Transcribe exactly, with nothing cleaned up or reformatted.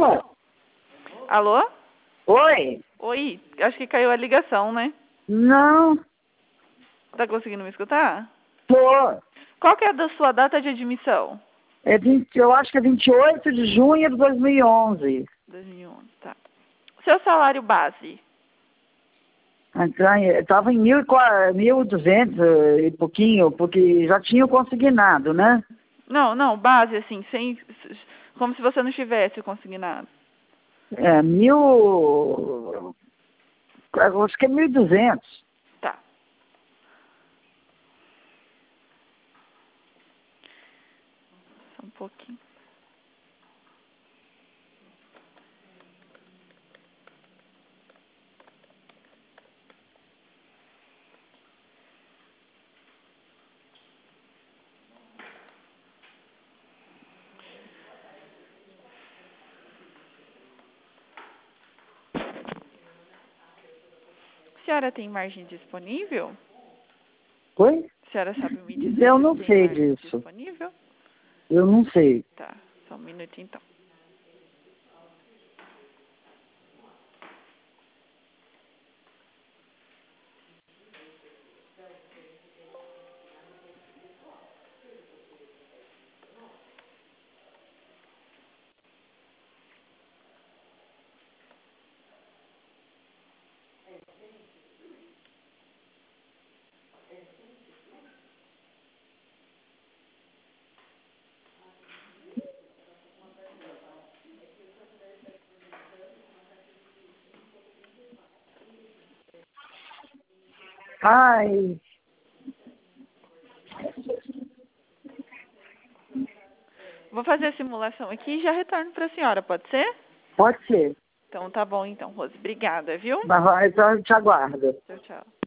Alô? Oi? Oi, acho que caiu a ligação, né? Não, Tá conseguindo me escutar? tô. Qual que é a da sua data de admissão? É vinte, eu acho que é vinte e oito de junho de dois mil e onze. dois mil e onze, tá. Seu salário base? Estava em mil e duzentos e pouquinho, porque já tinha o consignado, né? Não, não, base, assim, sem, como se você não tivesse o consignado. É, mil... Acho que é mil e duzentos. Tá. Só um pouquinho. A senhora tem margem disponível? Oi? A senhora sabe me dizer Eu se não tem sei margem disso. disponível? Eu não sei. Tá, só um minutinho então. Ai, Vou fazer a simulação aqui e já retorno para a senhora, pode ser? pode ser. Então tá bom então, Rose. Obrigada, viu? Mas vai, então eu te aguardo. Tchau, tchau.